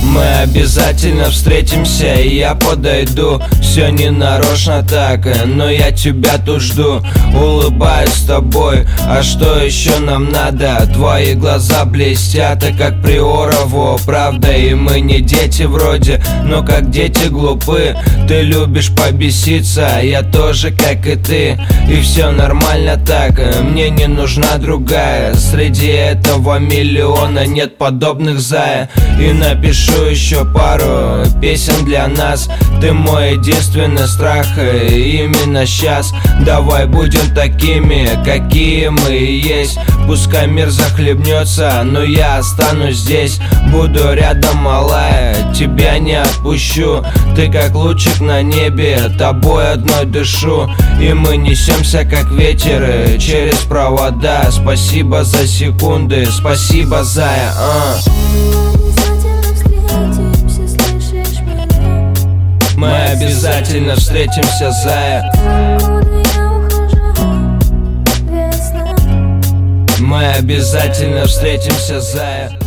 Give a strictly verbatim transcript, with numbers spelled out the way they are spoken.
Мы обязательно встретимся, и я подойду. Все не нарочно так, но я тебя тут жду. Улыбаюсь с тобой, а что еще нам надо? Твои глаза блестят, как Приорову, правда. И мы не дети вроде, но как дети глупы. Ты любишь побеситься, я тоже, как и ты. И все нормально так, мне не нужна другая. Среди этого миллиона нет подобных, зая. И напишу еще пару песен для нас. Ты мой единственный страх, и именно сейчас давай будем такими, какие мы есть. Пускай мир захлебнется, но я останусь здесь. Буду рядом, малая, тебя не отпущу. Ты как лучик на небе, тобой одной дышу. И мы несемся как ветер через провода. Спасибо за секунды, спасибо, зая, а. Мы обязательно встретимся, зая. Мы обязательно встретимся, зая.